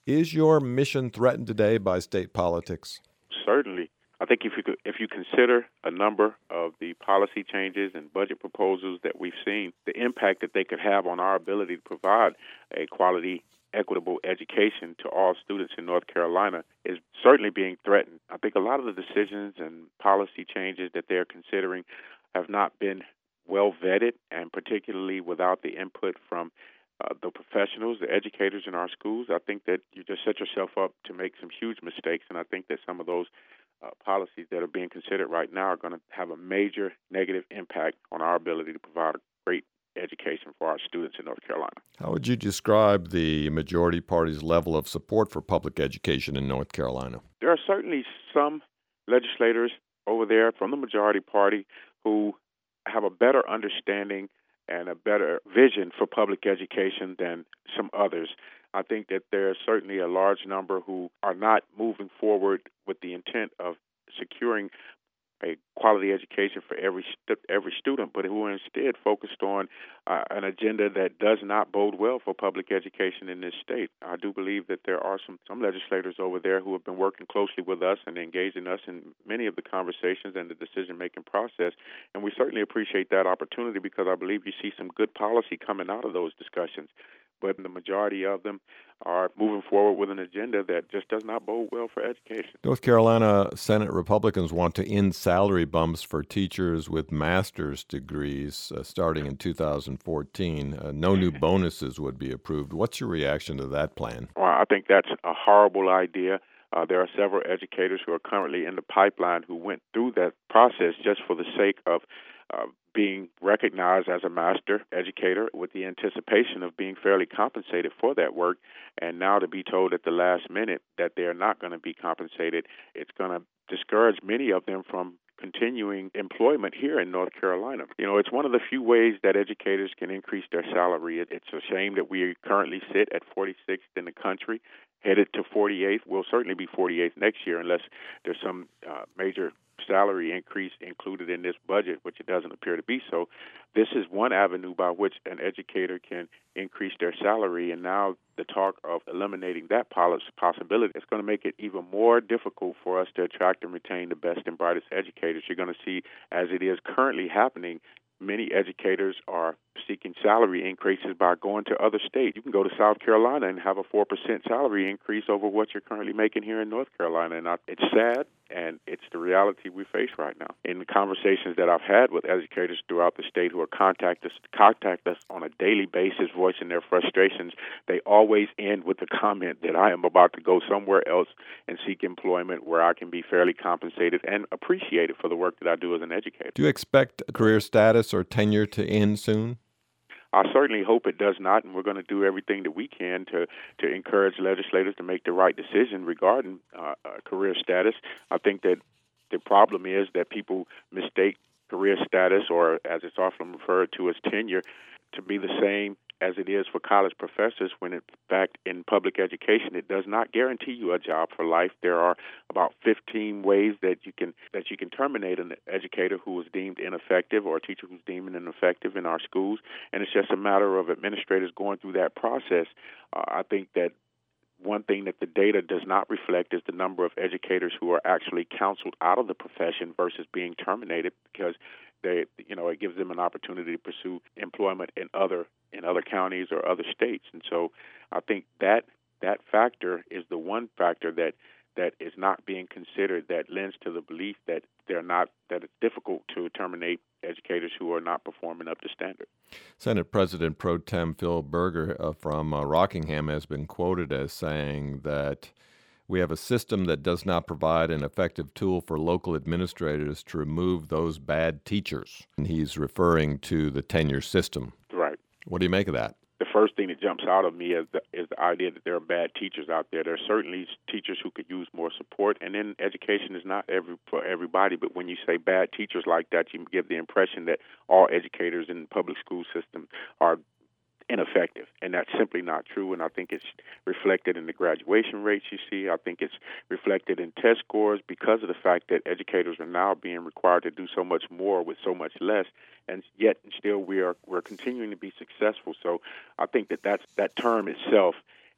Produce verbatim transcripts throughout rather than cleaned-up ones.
Is your mission threatened today by state politics? Certainly. I think if you could, if you consider a number of the policy changes and budget proposals that we've seen, the impact that they could have on our ability to provide a quality, equitable education to all students in North Carolina is certainly being threatened. I think a lot of the decisions and policy changes that they're considering have not been well vetted, and particularly without the input from Uh, the professionals, the educators in our schools. I think that you just set yourself up to make some huge mistakes, and I think that some of those uh, policies that are being considered right now are going to have a major negative impact on our ability to provide a great education for our students in North Carolina. How would you describe the majority party's level of support for public education in North Carolina? There are certainly some legislators over there from the majority party who have a better understanding and a better vision for public education than some others. I think that there's certainly a large number who are not moving forward with the intent of securing a quality education for every st- every student, but who are instead focused on uh, an agenda that does not bode well for public education in this state. I do believe that there are some, some legislators over there who have been working closely with us and engaging us in many of the conversations and the decision-making process, and we certainly appreciate that opportunity because I believe you see some good policy coming out of those discussions. But the majority of them are moving forward with an agenda that just does not bode well for education. North Carolina Senate Republicans want to end salary bumps for teachers with master's degrees uh, starting in two thousand fourteen. Uh, no new bonuses would be approved. What's your reaction to that plan? Well, I think that's a horrible idea. Uh, there are several educators who are currently in the pipeline who went through that process just for the sake of uh, being recognized as a master educator with the anticipation of being fairly compensated for that work. And now to be told at the last minute that they're not going to be compensated, it's going to discourage many of them from continuing employment here in North Carolina. You know, it's one of the few ways that educators can increase their salary. It, it's a shame that we currently sit at forty-sixth in the country, headed to forty-eighth. We'll certainly be forty-eighth next year unless there's some uh, major salary increase included in this budget, which it doesn't appear to be so. This is one avenue by which an educator can increase their salary, and now the talk of eliminating that possibility is going to make it even more difficult for us to attract and retain the best and brightest educators. You're going to see, as it is currently happening, many educators are seeking salary increases by going to other states. You can go to South Carolina and have a four percent salary increase over what you're currently making here in North Carolina. And I, it's sad, and it's the reality we face right now. In the conversations that I've had with educators throughout the state who are contact us, contact us on a daily basis, voicing their frustrations, they always end with the comment that I am about to go somewhere else and seek employment where I can be fairly compensated and appreciated for the work that I do as an educator. Do you expect career status or tenure to end soon? I certainly hope it does not, and we're going to do everything that we can to, to encourage legislators to make the right decision regarding uh, uh, career status. I think that the problem is that people mistake career status, or as it's often referred to as tenure, to be the same as it is for college professors, when in fact in public education it does not guarantee you a job for life. There are about fifteen ways that you can that you can terminate an educator who is deemed ineffective or a teacher who's deemed ineffective in our schools, and it's just a matter of administrators going through that process. Uh, I think that one thing that the data does not reflect is the number of educators who are actually counseled out of the profession versus being terminated, because they, you know, it gives them an opportunity to pursue employment in other in other counties or other states. And so I think that that factor is the one factor that that is not being considered, that lends to the belief that they're not that it's difficult to terminate educators who are not performing up to standard. Senate President Pro Tem Phil Berger uh, from uh, Rockingham has been quoted as saying that we have a system that does not provide an effective tool for local administrators to remove those bad teachers. And he's referring to the tenure system. Right. What do you make of that? The first thing that jumps out of me is the, is the idea that there are bad teachers out there. There are certainly teachers who could use more support, and then education is not every for everybody. But when you say bad teachers like that, you give the impression that all educators in the public school system are ineffective, and that's simply not true. And I think it's reflected in the graduation rates you see. I think it's reflected in test scores because of the fact that educators are now being required to do so much more with so much less, and yet still we are we're continuing to be successful. So I think that that's, that term itself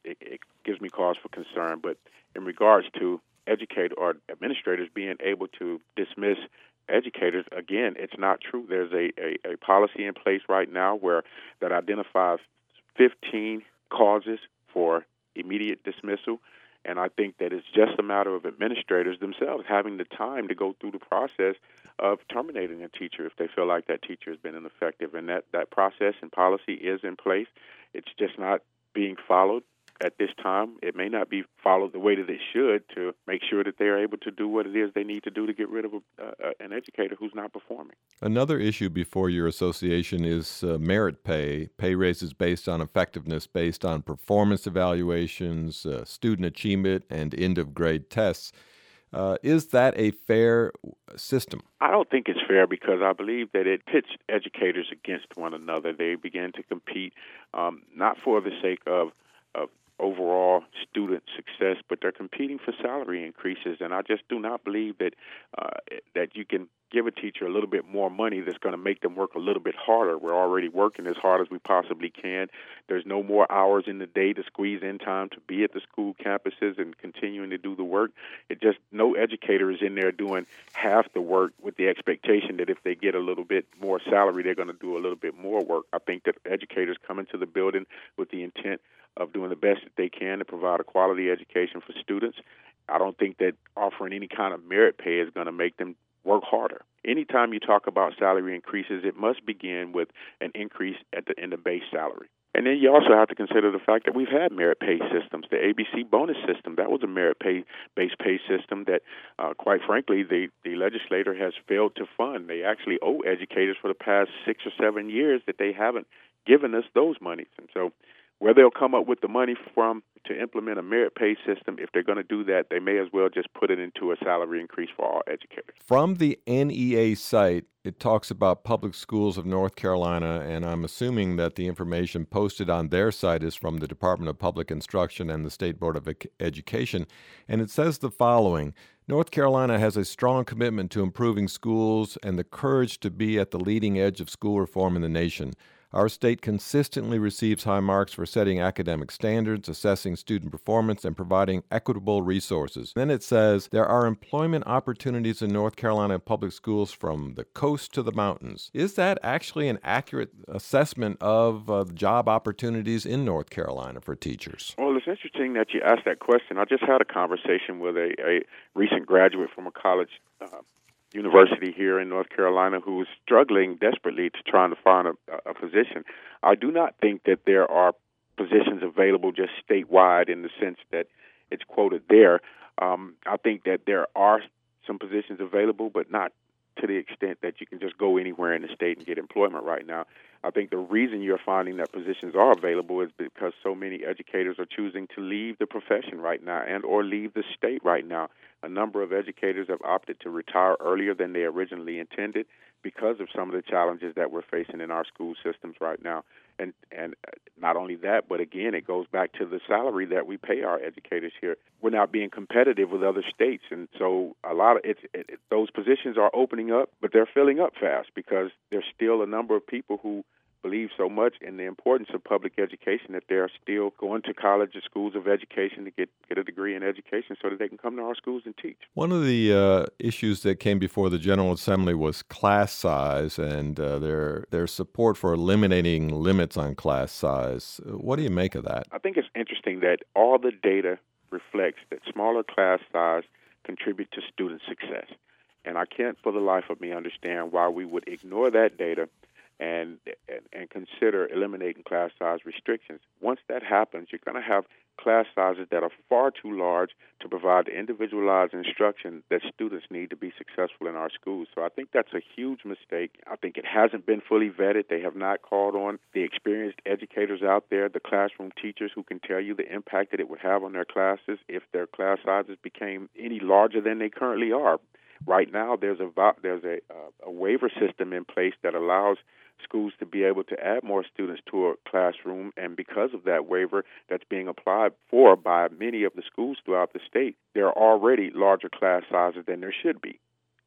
it, it gives me cause for concern. But in regards to educators or administrators being able to dismiss educators, again, it's not true. There's a, a, a policy in place right now where that identifies fifteen causes for immediate dismissal. And I think that it's just a matter of administrators themselves having the time to go through the process of terminating a teacher if they feel like that teacher has been ineffective. And that, that process and policy is in place. It's just not being followed at this time. It may not be followed the way that it should to make sure that they're able to do what it is they need to do to get rid of a, uh, an educator who's not performing. Another issue before your association is uh, merit pay, pay raises based on effectiveness, based on performance evaluations, uh, student achievement, and end-of-grade tests. Uh, is that a fair system? I don't think it's fair because I believe that it pits educators against one another. They begin to compete um, not for the sake of of overall student success, but they're competing for salary increases. And I just do not believe that uh, that you can give a teacher a little bit more money that's going to make them work a little bit harder. We're already working as hard as we possibly can. There's no more hours in the day to squeeze in time to be at the school campuses and continuing to do the work. It just, no educator is in there doing half the work with the expectation that if they get a little bit more salary, they're going to do a little bit more work. I think that educators come into the building with the intent of doing the best that they can to provide a quality education for students. I don't think that offering any kind of merit pay is going to make them work harder. Anytime you talk about salary increases, it must begin with an increase at the in the base salary. And then you also have to consider the fact that we've had merit pay systems. The A B C bonus system, that was a merit pay based pay system that, uh, quite frankly, the, the legislator has failed to fund. They actually owe educators for the past six or seven years that they haven't given us those monies. And so where they'll come up with the money from to implement a merit pay system, if they're going to do that, they may as well just put it into a salary increase for all educators. From the N E A site, it talks about public schools of North Carolina, and I'm assuming that the information posted on their site is from the Department of Public Instruction and the State Board of Education. And it says the following: North Carolina has a strong commitment to improving schools and the courage to be at the leading edge of school reform in the nation. Our state consistently receives high marks for setting academic standards, assessing student performance, and providing equitable resources. Then it says there are employment opportunities in North Carolina public schools from the coast to the mountains. Is that actually an accurate assessment of uh, job opportunities in North Carolina for teachers? Well, it's interesting that you asked that question. I just had a conversation with a, a recent graduate from a college uh, university here in North Carolina who is struggling desperately to trying to find a, a position. I do not think that there are positions available just statewide in the sense that it's quoted there. Um, I think that there are some positions available, but not to the extent that you can just go anywhere in the state and get employment right now. I think the reason you're finding that positions are available is because so many educators are choosing to leave the profession right now and or leave the state right now. A number of educators have opted to retire earlier than they originally intended because of some of the challenges that we're facing in our school systems right now. And and not only that, but again, it goes back to the salary that we pay our educators here. We're not being competitive with other states, and so a lot of it's it, it, those positions are opening up, but they're filling up fast because there's still a number of people who believe so much in the importance of public education that they're still going to college or schools of education to get, get a degree in education so that they can come to our schools and teach. One of the uh, issues that came before the General Assembly was class size and uh, their their support for eliminating limits on class size. What do you make of that? I think it's interesting that all the data reflects that smaller class size contribute to student success. And I can't for the life of me understand why we would ignore that data and, and and consider eliminating class size restrictions. Once that happens, you're going to have class sizes that are far too large to provide the individualized instruction that students need to be successful in our schools. So I think that's a huge mistake. I think it hasn't been fully vetted. They have not called on the experienced educators out there, the classroom teachers who can tell you the impact that it would have on their classes if their class sizes became any larger than they currently are. Right now, there's a there's a, a waiver system in place that allows schools to be able to add more students to a classroom, and because of that waiver that's being applied for by many of the schools throughout the state, there are already larger class sizes than there should be.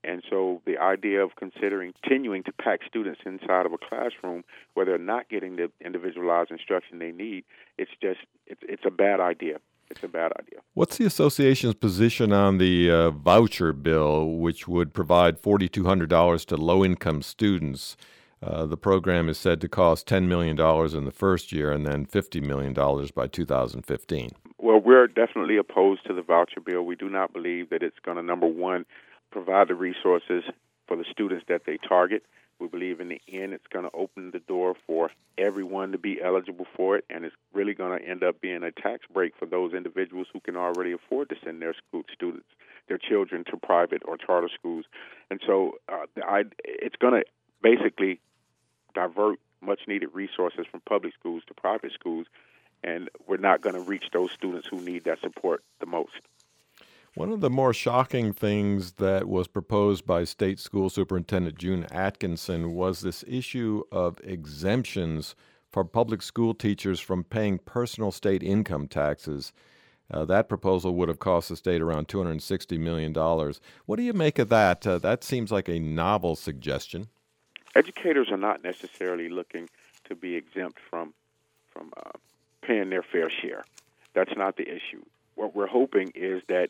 And so the idea of considering continuing to pack students inside of a classroom where they're not getting the individualized instruction they need, it's just, it's, it's a bad idea. It's a bad idea. What's the association's position on the uh, voucher bill, which would provide four thousand two hundred dollars to low-income students? Uh, the program is said to cost ten million dollars in the first year and then fifty million dollars by two thousand fifteen. Well, we're definitely opposed to the voucher bill. We do not believe that it's going to, number one, provide the resources for the students that they target. We believe in the end it's going to open the door for everyone to be eligible for it, and it's really going to end up being a tax break for those individuals who can already afford to send their school students, their children, to private or charter schools. And so uh, I, it's going to basically divert much-needed resources from public schools to private schools, and we're not going to reach those students who need that support the most. One of the more shocking things that was proposed by State School Superintendent June Atkinson was this issue of exemptions for public school teachers from paying personal state income taxes. Uh, that proposal would have cost the state around two hundred sixty million dollars. What do you make of that? Uh, that seems like a novel suggestion. Educators are not necessarily looking to be exempt from, from uh, paying their fair share. That's not the issue. What we're hoping is that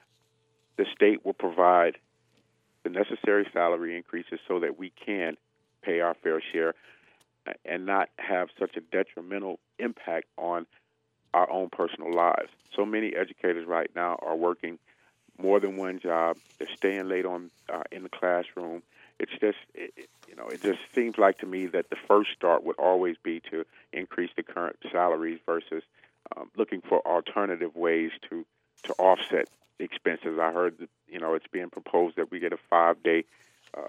the state will provide the necessary salary increases so that we can pay our fair share and not have such a detrimental impact on our own personal lives. So many educators right now are working more than one job. They're staying late on uh, in the classroom. It's just, it, you know, it just seems like to me that the first start would always be to increase the current salaries versus um, looking for alternative ways to, to offset expenses. I heard that, you know, it's being proposed that we get a five-day, uh,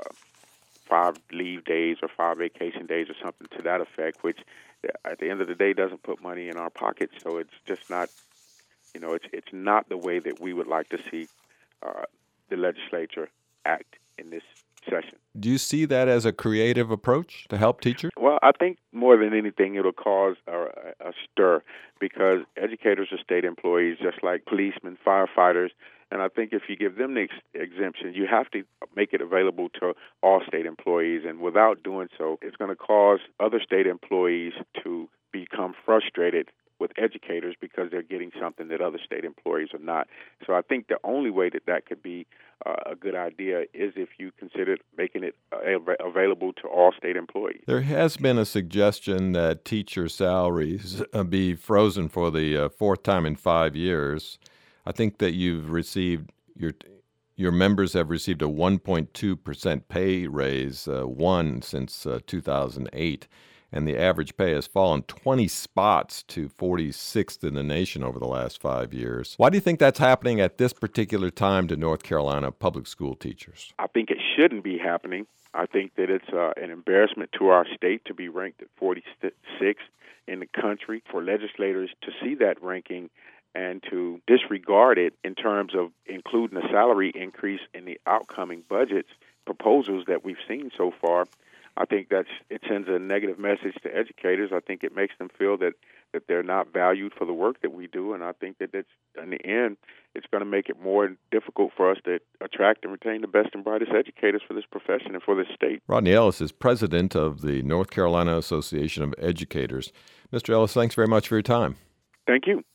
five leave days or five vacation days or something to that effect, which at the end of the day doesn't put money in our pockets. So it's just not, you know, it's it's not the way that we would like to see uh, the legislature act in this session. Do you see that as a creative approach to help teachers? Well, I think more than anything, it'll cause a, a stir because educators are state employees just like policemen, firefighters, and I think if you give them the ex- exemption, you have to make it available to all state employees, and without doing so, it's going to cause other state employees to become frustrated with educators because they're getting something that other state employees are not. So I think the only way that that could be uh, a good idea is if you considered making it uh, available to all state employees. There has been a suggestion that teacher salaries uh, be frozen for the uh, fourth time in five years. I think that you've received, your your members have received a one point two percent pay raise, uh, one since uh, two thousand eight. And the average pay has fallen twenty spots to forty-sixth in the nation over the last five years. Why do you think that's happening at this particular time to North Carolina public school teachers? I think it shouldn't be happening. I think that it's uh, an embarrassment to our state to be ranked at forty-sixth in the country, for legislators to see that ranking and to disregard it in terms of including a salary increase in the outcoming budgets proposals that we've seen so far. I think that's it sends a negative message to educators. I think it makes them feel that, that they're not valued for the work that we do, and I think that it's, in the end, it's going to make it more difficult for us to attract and retain the best and brightest educators for this profession and for this state. Rodney Ellis is president of the North Carolina Association of Educators. Mister Ellis, thanks very much for your time. Thank you.